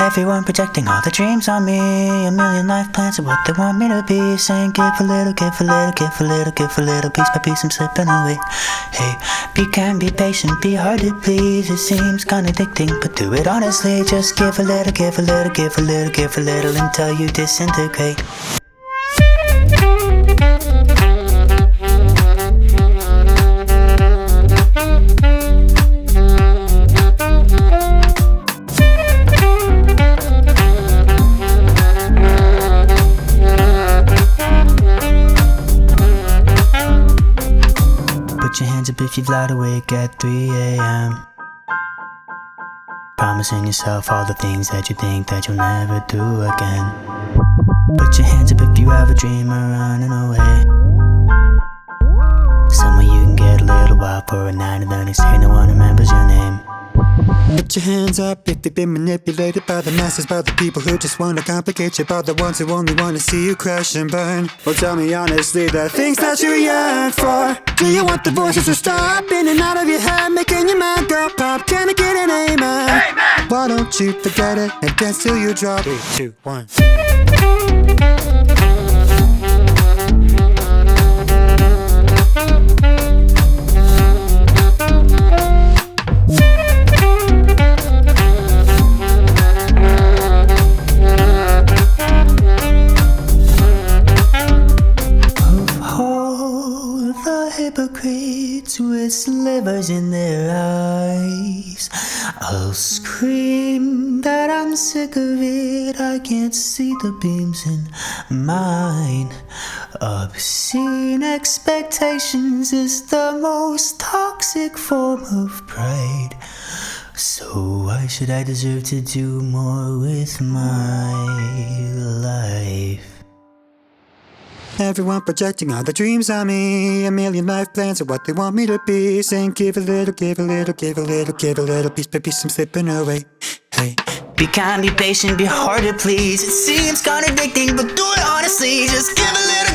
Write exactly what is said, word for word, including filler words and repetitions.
Everyone projecting all the dreams on me. A million life plans of what they want me to be. Saying give a little, give a little, give a little, give a little. Piece by piece I'm slipping away. Hey, be kind, be patient, be hard to please. It seems contradicting, but do it honestly. Just give a little, give a little, give a little, give a little until you disintegrate. Put your hands up if you've lied awake at three a.m. Promising yourself all the things that you think that you'll never do again. Put your hands up if you have a dream of running away. Somewhere you can get a little wild for a night and the next day no one remembers your name. Put your hands up if you've been manipulated by the masses, by the people who just wanna complicate you, by the ones who only wanna see you crash and burn. Well, tell me honestly the things that you yearn for. Do you want the voices to stop in and out of your head, making your mind go pop? Can I get an amen? Amen! Why don't you forget it and dance till you drop? Three, two, one. Hypocrites with slivers in their eyes. I'll scream that I'm sick of it. I can't see the beams in mine. Obscene expectations is the most toxic form of pride. So why should I deserve to do more with my life? Everyone projecting all the dreams on me. A million life plans of what they want me to be. Saying give a little, give a little, give a little, give a little. Piece by piece I'm slipping away. Hey. Be kind, be patient, be hard to please. It seems contradicting, but do it honestly. Just give a little.